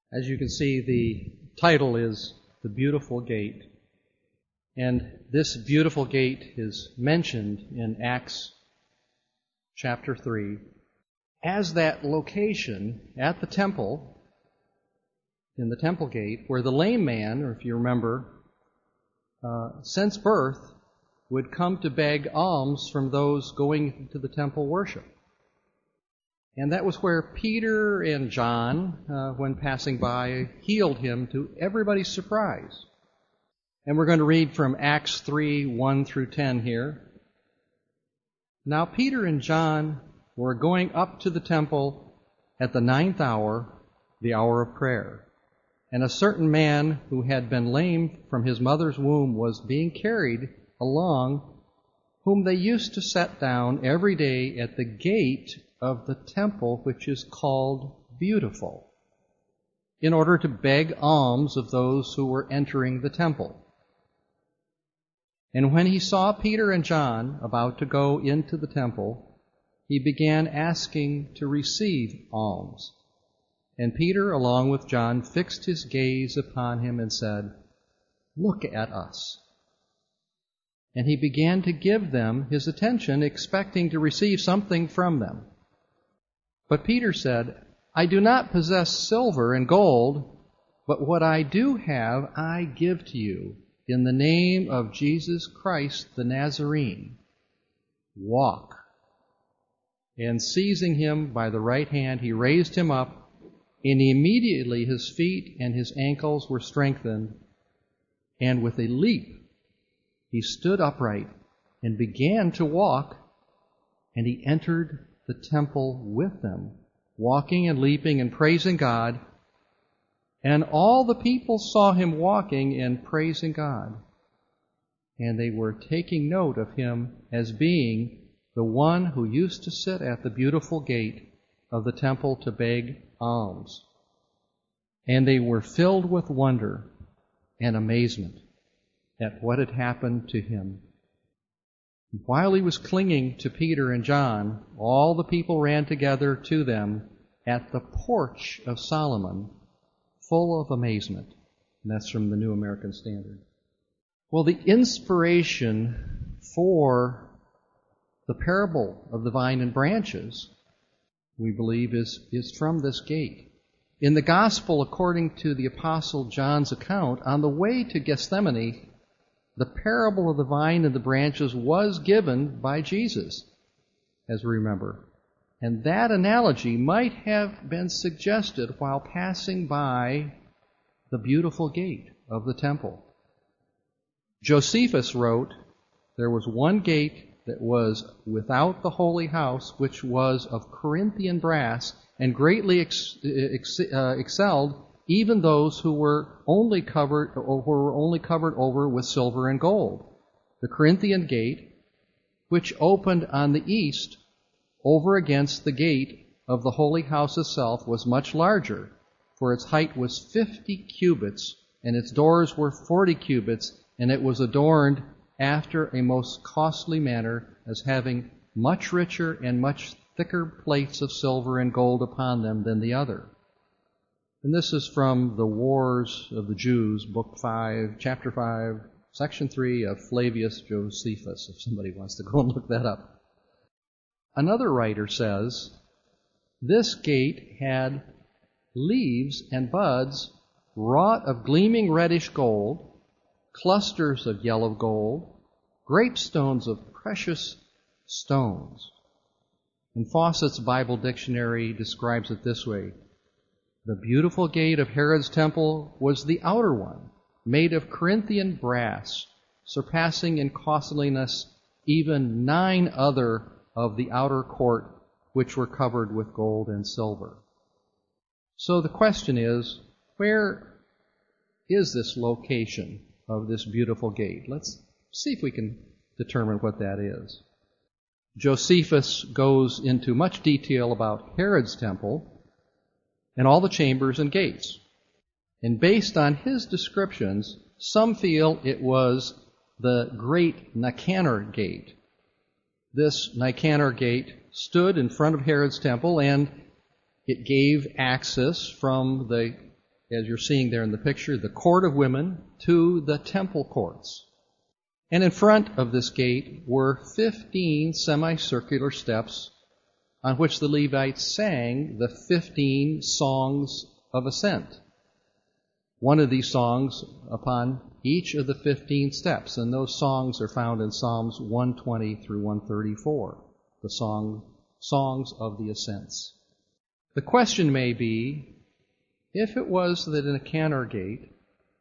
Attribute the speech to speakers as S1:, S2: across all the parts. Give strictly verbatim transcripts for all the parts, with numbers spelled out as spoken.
S1: As you can see, the title is The Beautiful Gate. And this beautiful gate is mentioned in Acts chapter three as that location at the temple, in the temple gate, where the lame man, or if you remember, uh, since birth, would come to beg alms from those going to the temple worship. And that was where Peter and John, uh, when passing by, healed him to everybody's surprise. And we're going to read from Acts three, one through ten here. Now Peter and John were going up to the temple at the ninth hour, the hour of prayer. And a certain man who had been lame from his mother's womb was being carried along, whom they used to set down every day at the gate of the temple, which is called Beautiful, in order to beg alms of those who were entering the temple. And when he saw Peter and John about to go into the temple, he began asking to receive alms. And Peter, along with John, fixed his gaze upon him and said, "Look at us." And he began to give them his attention, expecting to receive something from them. But Peter said, "I do not possess silver and gold, but what I do have I give to you. In the name of Jesus Christ the Nazarene, walk." And seizing him by the right hand, he raised him up, and immediately his feet and his ankles were strengthened, and with a leap he stood upright and began to walk, and he entered the temple with them, walking and leaping and praising God. And all the people saw him walking and praising God. And they were taking note of him as being the one who used to sit at the beautiful gate of the temple to beg alms. And they were filled with wonder and amazement at what had happened to him. While he was clinging to Peter and John, all the people ran together to them at the porch of Solomon, full of amazement. And that's from the New American Standard. Well, the inspiration for the parable of the vine and branches, we believe, is, is from this gate. In the Gospel, according to the Apostle John's account, on the way to Gethsemane, the parable of the vine and the branches was given by Jesus, as we remember. And that analogy might have been suggested while passing by the beautiful gate of the temple. Josephus wrote, "There was one gate that was without the holy house, which was of Corinthian brass, and greatly ex- ex- uh, excelled even those who were only covered or were only covered over with silver and gold. The Corinthian gate, which opened on the east over against the gate of the holy house itself, was much larger, for its height was fifty cubits, and its doors were forty cubits, and it was adorned after a most costly manner, as having much richer and much thicker plates of silver and gold upon them than the other." And this is from the Wars of the Jews, Book five, Chapter five, Section three of Flavius Josephus, if somebody wants to go and look that up. Another writer says, "This gate had leaves and buds wrought of gleaming reddish gold, clusters of yellow gold, grapestones of precious stones." And Fawcett's Bible Dictionary describes it this way: "The beautiful gate of Herod's temple was the outer one, made of Corinthian brass, surpassing in costliness even nine other of the outer court, which were covered with gold and silver." So the question is, where is this location of this beautiful gate? Let's see if we can determine what that is. Josephus goes into much detail about Herod's temple and all the chambers and gates. And based on his descriptions, some feel it was the great Nicanor gate. This Nicanor gate stood in front of Herod's temple, and it gave access from the as you're seeing there in the picture, the court of women to the temple courts. And in front of this gate were fifteen semicircular steps on which the Levites sang the fifteen songs of ascent. One of these songs upon each of the fifteen steps, and those songs are found in Psalms one twenty through one thirty-four, the song, songs of the ascents. The question may be, if it was that in a Canor gate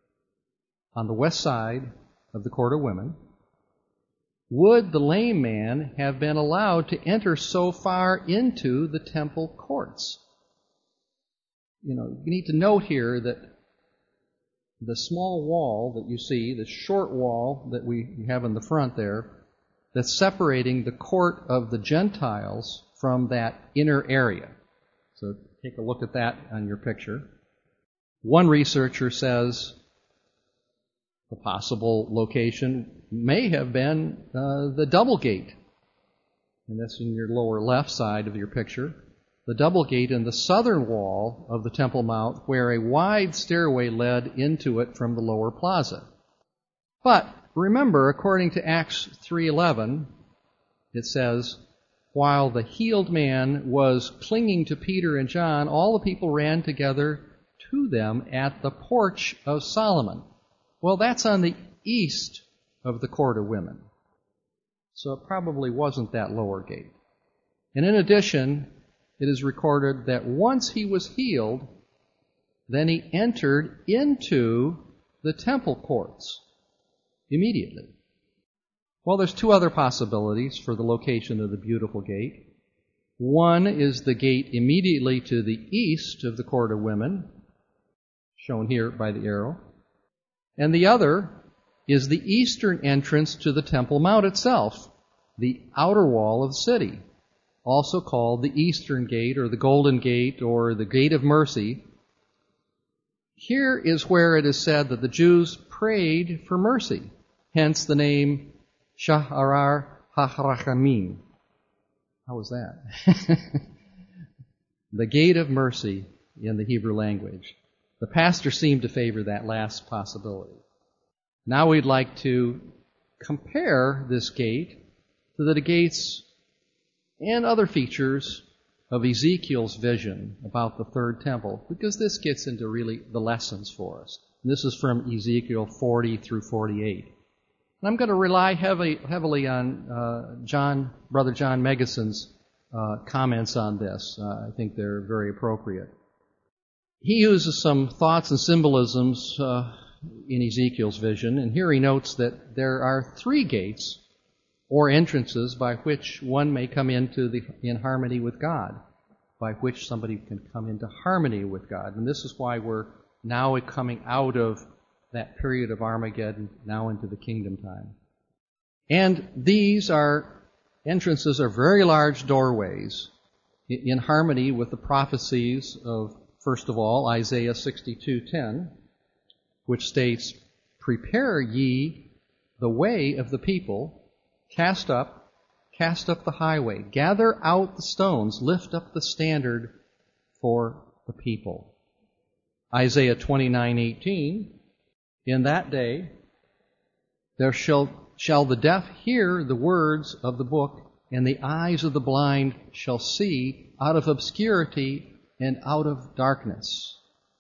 S1: on the west side of the court of women, would the lame man have been allowed to enter so far into the temple courts? You know, you need to note here that the small wall that you see, the short wall that we have in the front there, that's separating the court of the Gentiles from that inner area. So take a look at that on your picture. One researcher says the possible location may have been uh, the double gate. And that's in your lower left side of your picture. The double gate in the southern wall of the Temple Mount, where a wide stairway led into it from the lower plaza. But remember, according to Acts three eleven, it says, while the healed man was clinging to Peter and John, all the people ran together to them at the porch of Solomon. Well, that's on the east of the court of women. So it probably wasn't that lower gate. And in addition, it is recorded that once he was healed, then he entered into the temple courts immediately. Well, there's two other possibilities for the location of the beautiful gate. One is the gate immediately to the east of the court of women, shown here by the arrow. And the other is the eastern entrance to the Temple Mount itself, the outer wall of the city, also called the Eastern Gate or the Golden Gate or the Gate of Mercy. Here is where it is said that the Jews prayed for mercy, hence the name Sha'arar HaRachamim. How was that? The Gate of Mercy in the Hebrew language. The pastor seemed to favor that last possibility. Now we'd like to compare this gate to the gates and other features of Ezekiel's vision about the third temple, because this gets into really the lessons for us. And this is from Ezekiel forty through forty-eight. And I'm going to rely heavily, heavily on uh, John, Brother John Megason's uh, comments on this. Uh, I think they're very appropriate. He uses some thoughts and symbolisms uh, in Ezekiel's vision, and here he notes that there are three gates or entrances by which one may come into the in harmony with God, by which somebody can come into harmony with God. And this is why we're now coming out of that period of Armageddon, now into the kingdom time. And these are entrances are very large doorways in harmony with the prophecies of, first of all, Isaiah sixty-two ten, which states, "Prepare ye the way of the people, Cast up, cast up the highway, gather out the stones, lift up the standard for the people." Isaiah twenty-nine eighteen, "In that day there shall, shall the deaf hear the words of the book, and the eyes of the blind shall see out of obscurity and out of darkness."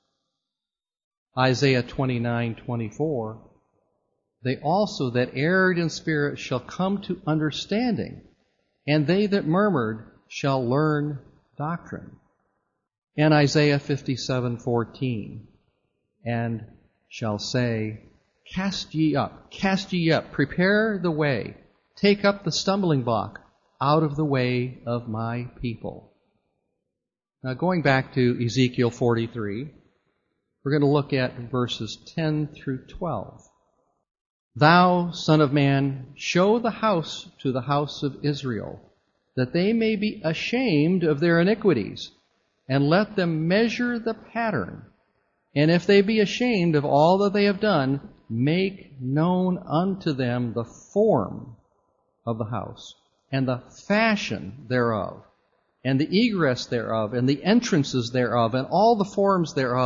S1: Isaiah twenty-nine twenty-four, "They also that erred in spirit shall come to understanding, and they that murmured shall learn doctrine." And Isaiah fifty-seven fourteen, "And shall say, Cast ye up, cast ye up, prepare the way, take up the stumbling block out of the way of my people." Now going back to Ezekiel forty-three, we're going to look at verses ten through twelve. "Thou, son of man, show the house to the house of Israel, that they may be ashamed of their iniquities, and let them measure the pattern. And if they be ashamed of all that they have done, make known unto them the form of the house, and the fashion thereof, and the egress thereof, and the entrances thereof, and all the forms thereof,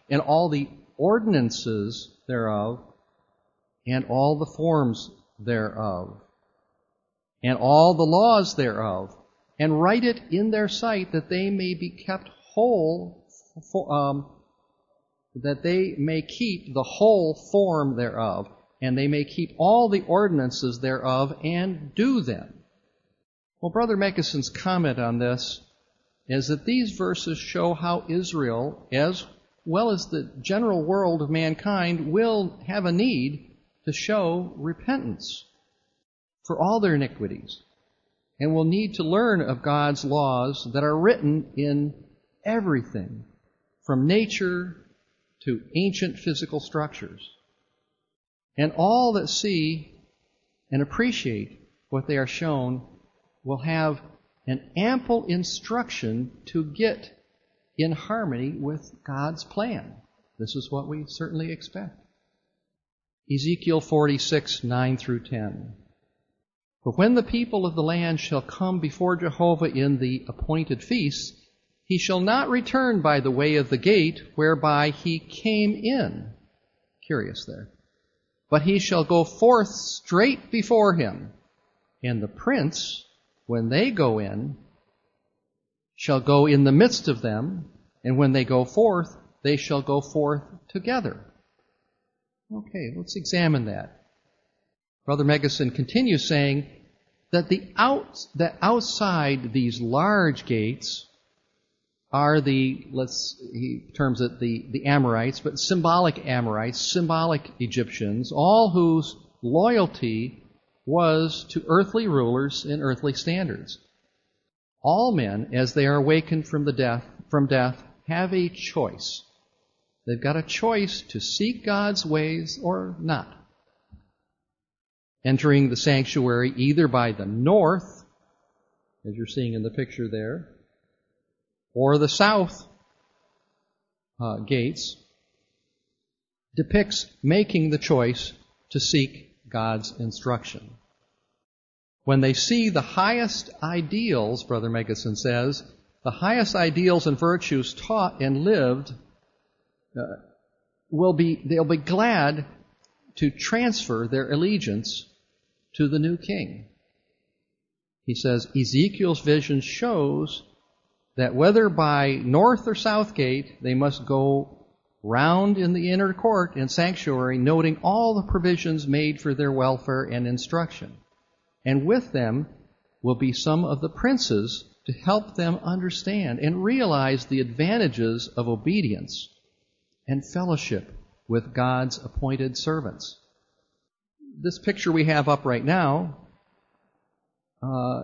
S1: and all the ordinances thereof, and all the forms thereof, and all the laws thereof, and write it in their sight, that they may be kept whole, for, um, that they may keep the whole form thereof, and they may keep all the ordinances thereof, and do them. Well, Brother Mekeson's comment on this is that these verses show how Israel, as well as the general world of mankind, will have a need to show repentance for all their iniquities, and will need to learn of God's laws that are written in everything, from nature to ancient physical structures. And all that see and appreciate what they are shown will have an ample instruction to get in harmony with God's plan. This is what we certainly expect. Ezekiel forty-six, nine through ten. But when the people of the land shall come before Jehovah in the appointed feasts, he shall not return by the way of the gate whereby he came in. Curious there. But he shall go forth straight before him, and the prince, when they go in, shall go in the midst of them, and when they go forth, they shall go forth together. Okay, let's examine that. Brother Mekeson continues saying that the out, that outside these large gates are the, let's, he terms it the, the Amorites, but symbolic Amorites, symbolic Egyptians, all whose loyalty was to earthly rulers and earthly standards. All men, as they are awakened from the death, from death, have a choice. They've got a choice to seek God's ways or not. Entering the sanctuary either by the north, as you're seeing in the picture there, or the south uh, gates, depicts making the choice to seek God's instruction. When they see the highest ideals, Brother Mekeson says, the highest ideals and virtues taught and lived, uh, will be they'll be glad to transfer their allegiance to the new king. He says Ezekiel's vision shows that whether by north or south gate, they must go round in the inner court and sanctuary, noting all the provisions made for their welfare and instruction. And with them will be some of the princes to help them understand and realize the advantages of obedience and fellowship with God's appointed servants. This picture we have up right now, uh,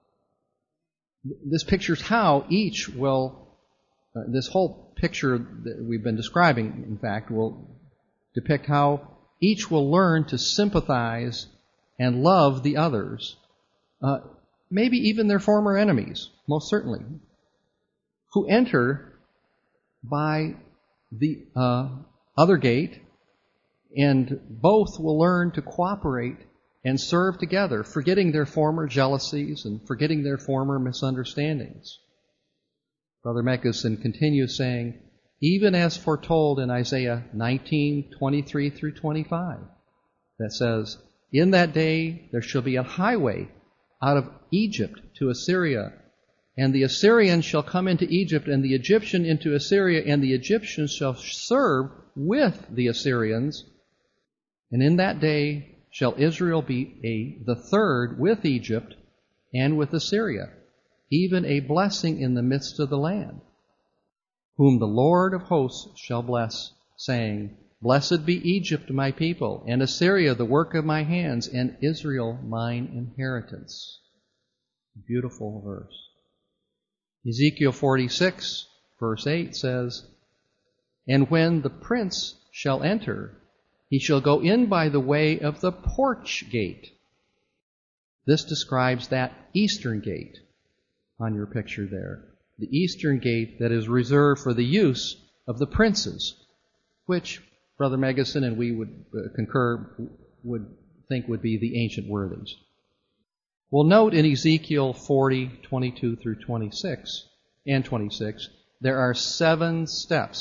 S1: this pictures how each will, uh, this whole picture that we've been describing, in fact, will depict how each will learn to sympathize and love the others, uh, maybe even their former enemies, most certainly, who enter by the uh, other gate, and both will learn to cooperate and serve together, forgetting their former jealousies and forgetting their former misunderstandings. Brother Mekeson continues saying, even as foretold in Isaiah nineteen, twenty-three through twenty-five, that says, in that day there shall be a highway out of Egypt to Assyria, and the Assyrian shall come into Egypt, and the Egyptian into Assyria, and the Egyptians shall serve with the Assyrians. And in that day shall Israel be a the third with Egypt and with Assyria, even a blessing in the midst of the land, whom the Lord of hosts shall bless, saying, blessed be Egypt, my people, and Assyria, the work of my hands, and Israel, mine inheritance. Beautiful verse. Ezekiel forty-six, verse eight says, and when the prince shall enter, he shall go in by the way of the porch gate. This describes that eastern gate on your picture there. The eastern gate that is reserved for the use of the princes, which Brother Mekeson and we would uh, concur, would think would be the ancient worthies. Well, note in Ezekiel forty, twenty-two through twenty-six and twenty-six, there are seven steps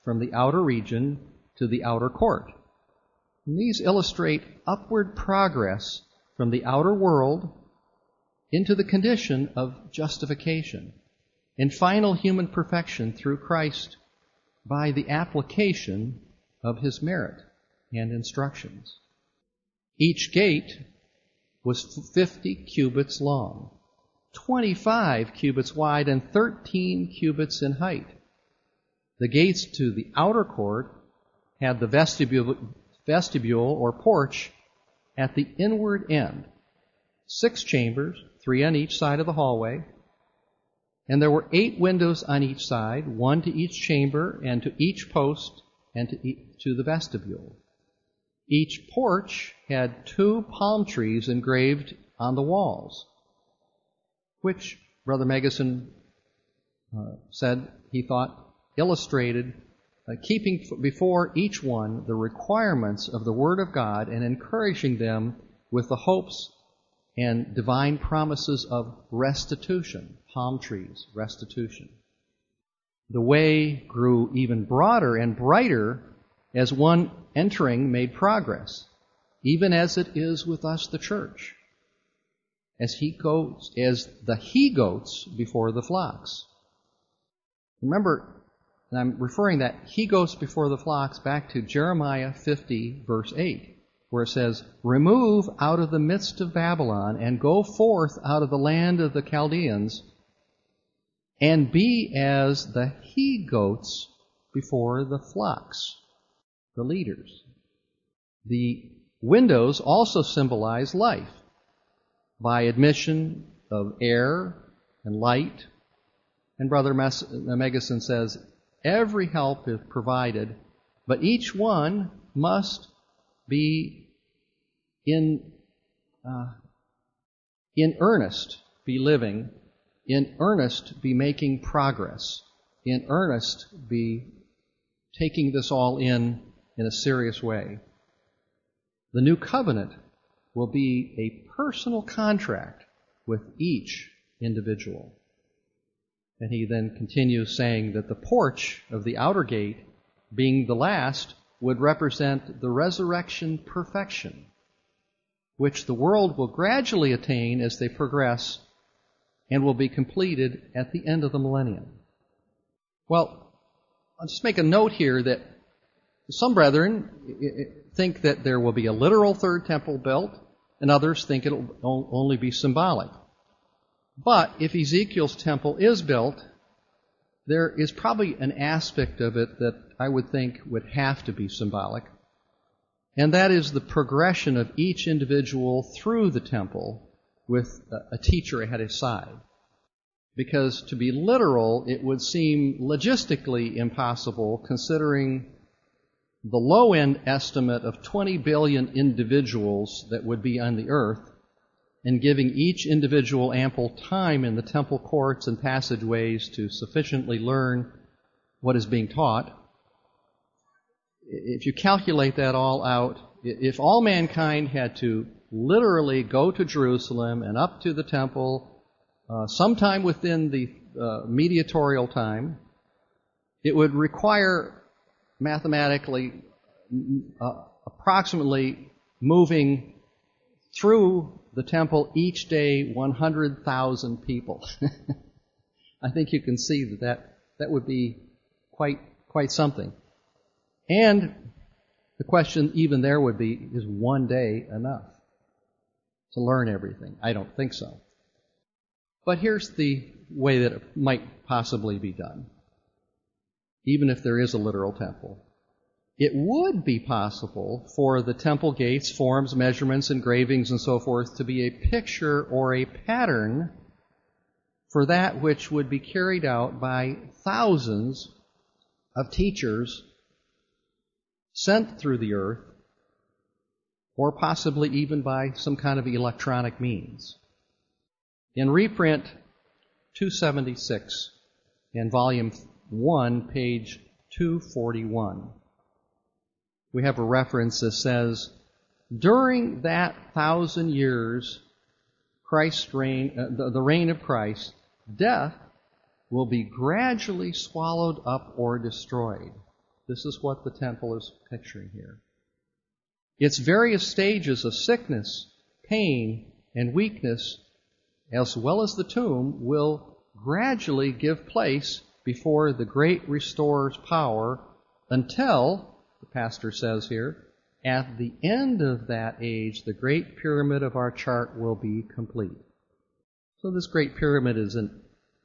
S1: from the outer region to the outer court. And these illustrate upward progress from the outer world into the condition of justification and final human perfection through Christ by the application of his merit and instructions. Each gate was fifty cubits long, twenty-five cubits wide, and thirteen cubits in height. The gates to the outer court had the vestibule, vestibule or porch at the inward end, six chambers, three on each side of the hallway, and there were eight windows on each side, one to each chamber and to each post and to, e- to the vestibule. Each porch had two palm trees engraved on the walls, which Brother Megason uh, said he thought illustrated uh, keeping before each one the requirements of the Word of God and encouraging them with the hopes and divine promises of restitution, palm trees, restitution. The way grew even broader and brighter as one entering made progress, even as it is with us, the church, as he goats, as the he-goats before the flocks. Remember, and I'm referring that he-goats before the flocks back to Jeremiah fifty, verse eight, where it says, "Remove out of the midst of Babylon, and go forth out of the land of the Chaldeans, and be as the he-goats before the flocks," the leaders. The windows also symbolize life by admission of air and light. And Brother Megason says, every help is provided, but each one must be in uh, in earnest, be living, in earnest, be making progress, in earnest, be taking this all in in a serious way. The new covenant will be a personal contract with each individual. And he then continues saying that the porch of the outer gate, being the last, would represent the resurrection perfection, which the world will gradually attain as they progress and will be completed at the end of the millennium. Well, I'll just make a note here that some brethren think that there will be a literal third temple built, and others think it will only be symbolic. But if Ezekiel's temple is built, there is probably an aspect of it that I would think would have to be symbolic, and that is the progression of each individual through the temple with a teacher at his side. Because to be literal, it would seem logistically impossible considering the low-end estimate of twenty billion individuals that would be on the earth, and giving each individual ample time in the temple courts and passageways to sufficiently learn what is being taught. If you calculate that all out, if all mankind had to literally go to Jerusalem and up to the temple uh, sometime within the uh, mediatorial time, it would require mathematically uh, approximately moving through the temple each day one hundred thousand people. I think you can see that, that that would be quite quite something. And the question even there would be, is one day enough to learn everything? I don't think so. But here's the way that it might possibly be done. Even if there is a literal temple, it would be possible for the temple gates, forms, measurements, engravings, and so forth to be a picture or a pattern for that which would be carried out by thousands of teachers sent through the earth, or possibly even by some kind of electronic means. In reprint two seventy-six, in volume one, page two forty-one, we have a reference that says, during that thousand years, Christ's reign, uh, the, the reign of Christ, death will be gradually swallowed up or destroyed, This is what the temple is picturing here. Its various stages of sickness, pain, and weakness, as well as the tomb, will gradually give place before the great restorer's power until, the pastor says here, at the end of that age, the great pyramid of our chart will be complete. So this great pyramid is a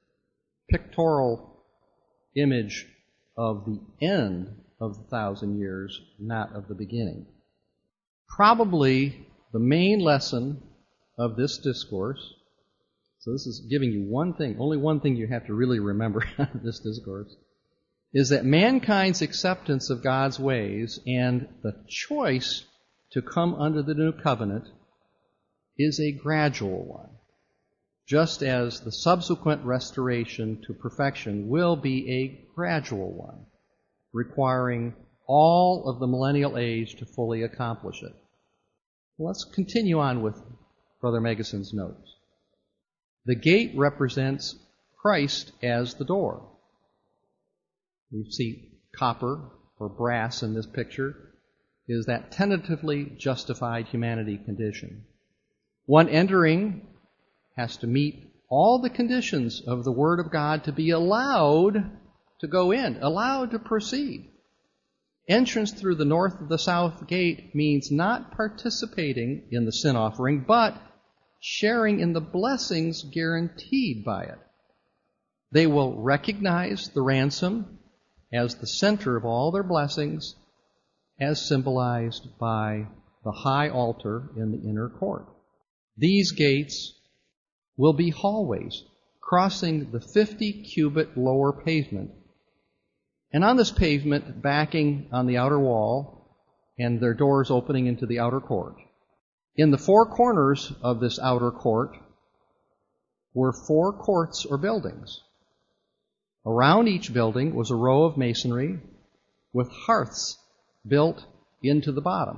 S1: pictorial image of the end of the thousand years, not of the beginning. Probably the main lesson of this discourse, so this is giving you one thing, only one thing you have to really remember out of this discourse, is that mankind's acceptance of God's ways and the choice to come under the new covenant is a gradual one, just as the subsequent restoration to perfection will be a gradual one, requiring all of the millennial age to fully accomplish it. Let's continue on with Brother Megason's notes. The gate represents Christ as the door. We see copper or brass in this picture is that tentatively justified humanity condition. One entering has to meet all the conditions of the Word of God to be allowed to go in, allowed to proceed. Entrance through the north of the south gate means not participating in the sin offering, but sharing in the blessings guaranteed by it. They will recognize the ransom as the center of all their blessings, as symbolized by the high altar in the inner court. These gates will be hallways crossing the fifty-cubit lower pavement. And on this pavement, backing on the outer wall, and their doors opening into the outer court. In the four corners of this outer court were four courts or buildings. Around each building was a row of masonry with hearths built into the bottom.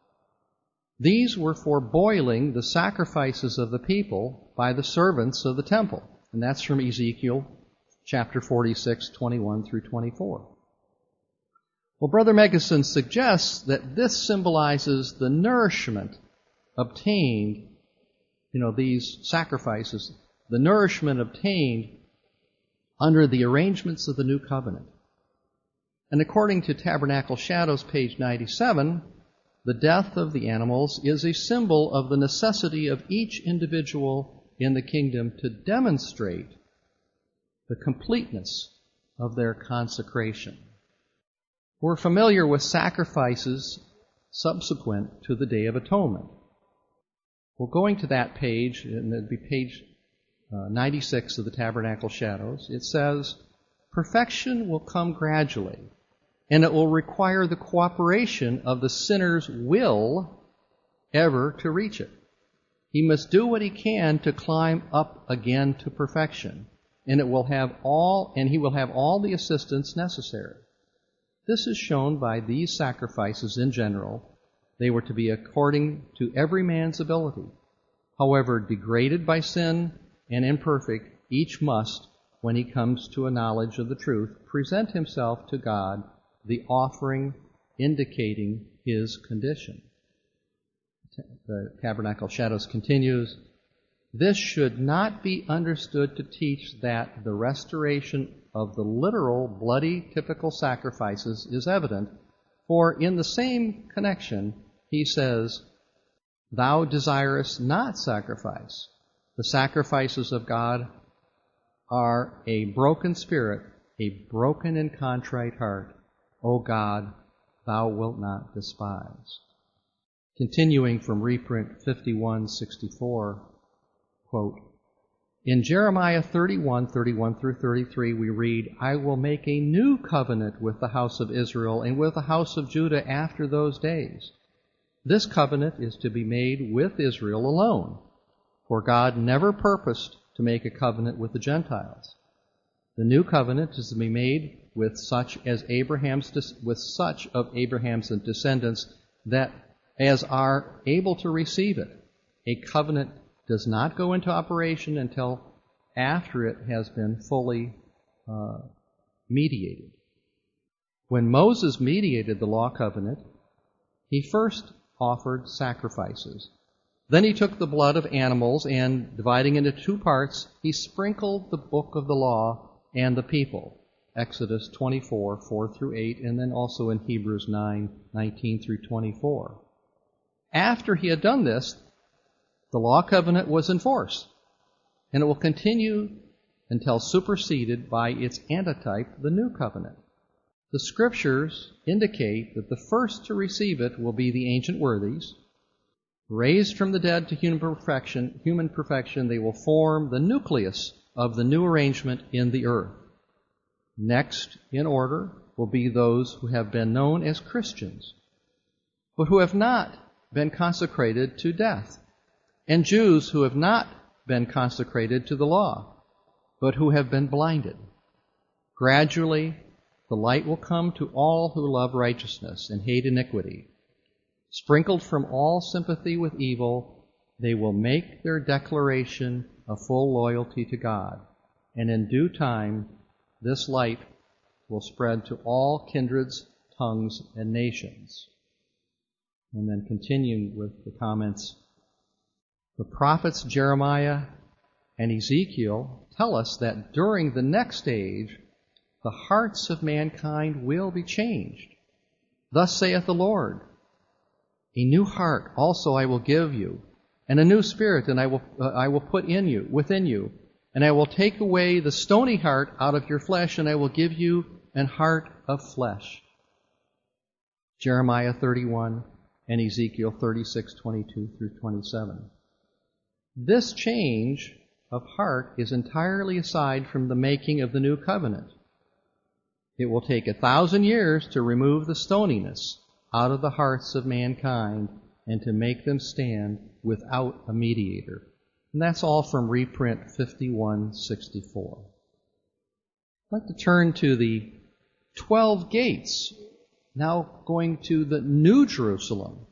S1: These were for boiling the sacrifices of the people by the servants of the temple. And that's from Ezekiel chapter forty-six, twenty-one through twenty-four. Well, Brother Megason suggests that this symbolizes the nourishment obtained, you know, these sacrifices, the nourishment obtained under the arrangements of the new covenant. And according to Tabernacle Shadows, page ninety-seven, the death of the animals is a symbol of the necessity of each individual in the kingdom to demonstrate the completeness of their consecration. We're familiar with sacrifices subsequent to the Day of Atonement. Well, going to that page, and it'd be page uh, ninety-six of the Tabernacle Shadows, it says, perfection will come gradually, and it will require the cooperation of the sinner's will ever to reach it. He must do what he can to climb up again to perfection, and it will have all, and he will have all the assistance necessary. This is shown by these sacrifices in general. They were to be according to every man's ability. However, degraded by sin and imperfect, each must, when he comes to a knowledge of the truth, present himself to God, the offering indicating his condition. The Tabernacle Shadows continues, this should not be understood to teach that the restoration of the literal bloody typical sacrifices is evident, for in the same connection he says, thou desirest not sacrifice. The sacrifices of God are a broken spirit, a broken and contrite heart. O God, thou wilt not despise. Continuing from reprint fifty-one sixty-four, quote, in Jeremiah thirty-one, thirty-one through thirty-three, we read, I will make a new covenant with the house of Israel and with the house of Judah after those days. This covenant is to be made with Israel alone, for God never purposed to make a covenant with the Gentiles. The new covenant is to be made with such as Abraham's with such of Abraham's descendants that as are able to receive it. A covenant does not go into operation until after it has been fully uh, mediated. When Moses mediated the law covenant, he first offered sacrifices. Then he took the blood of animals and, dividing into two parts, he sprinkled the book of the law and the people. Exodus twenty-four, four through eight, and then also in Hebrews nine, nineteen through twenty-four. After he had done this, the law covenant was in force, and it will continue until superseded by its antitype, the new covenant. The Scriptures indicate that the first to receive it will be the ancient worthies. Raised from the dead to human perfection, human perfection, they will form the nucleus of the new arrangement in the earth. Next in order will be those who have been known as Christians, but who have not been consecrated to death, and Jews who have not been consecrated to the law, but who have been blinded. Gradually, the light will come to all who love righteousness and hate iniquity. Sprinkled from all sympathy with evil, they will make their declaration of full loyalty to God, and in due time, this light will spread to all kindreds, tongues, and nations. And then continuing with the comments, the prophets Jeremiah and Ezekiel tell us that during the next age, the hearts of mankind will be changed. Thus saith the Lord, a new heart also I will give you, and a new spirit and I will uh, I will put in you, within you, and I will take away the stony heart out of your flesh, and I will give you an heart of flesh. Jeremiah thirty-one and Ezekiel thirty-six, twenty-two through twenty-seven. This change of heart is entirely aside from the making of the new covenant. It will take a thousand years to remove the stoniness out of the hearts of mankind and to make them stand without a mediator. And that's all from reprint fifty-one sixty-four. I'd like to turn to the twelve gates, now going to the New Jerusalem.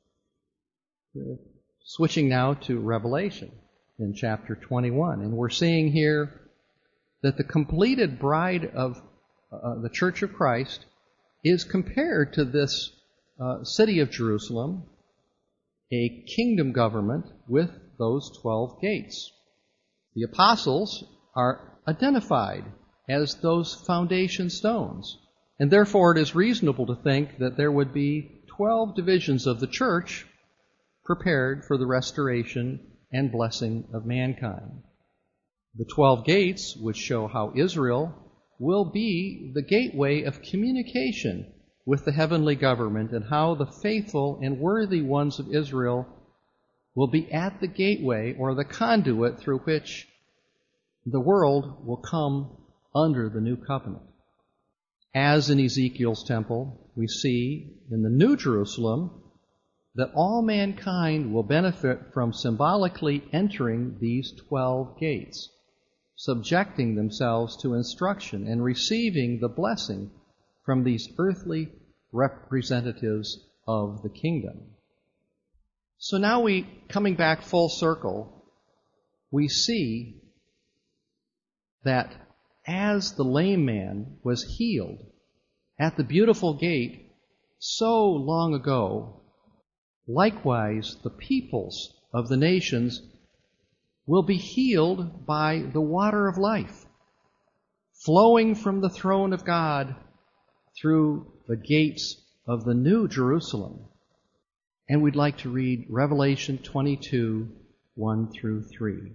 S1: Switching now to Revelation in chapter twenty-one. And we're seeing here that the completed bride of uh, the Church of Christ is compared to this uh, city of Jerusalem, a kingdom government with those twelve gates. The apostles are identified as those foundation stones, and therefore it is reasonable to think that there would be twelve divisions of the church prepared for the restoration and blessing of mankind. The twelve gates, which show how Israel will be the gateway of communication with the heavenly government, and how the faithful and worthy ones of Israel will be at the gateway or the conduit through which the world will come under the new covenant. As in Ezekiel's temple, we see in the New Jerusalem that all mankind will benefit from symbolically entering these twelve gates, subjecting themselves to instruction and receiving the blessing from these earthly representatives of the kingdom. So now we, coming back full circle, we see that as the lame man was healed at the beautiful gate so long ago, likewise the peoples of the nations will be healed by the water of life, flowing from the throne of God through the gates of the New Jerusalem. And we'd like to read Revelation twenty-two, one through three.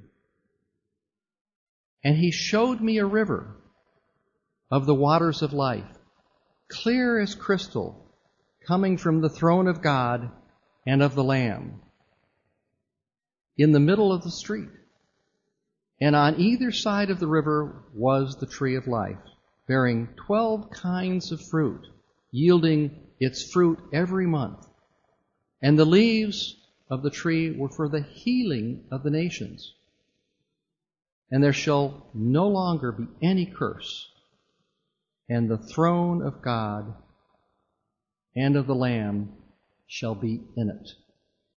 S1: And he showed me a river of the waters of life, clear as crystal, coming from the throne of God and of the Lamb, in the middle of the street. And on either side of the river was the tree of life, bearing twelve kinds of fruit, yielding its fruit every month. And the leaves of the tree were for the healing of the nations. And there shall no longer be any curse. And the throne of God and of the Lamb shall be in it.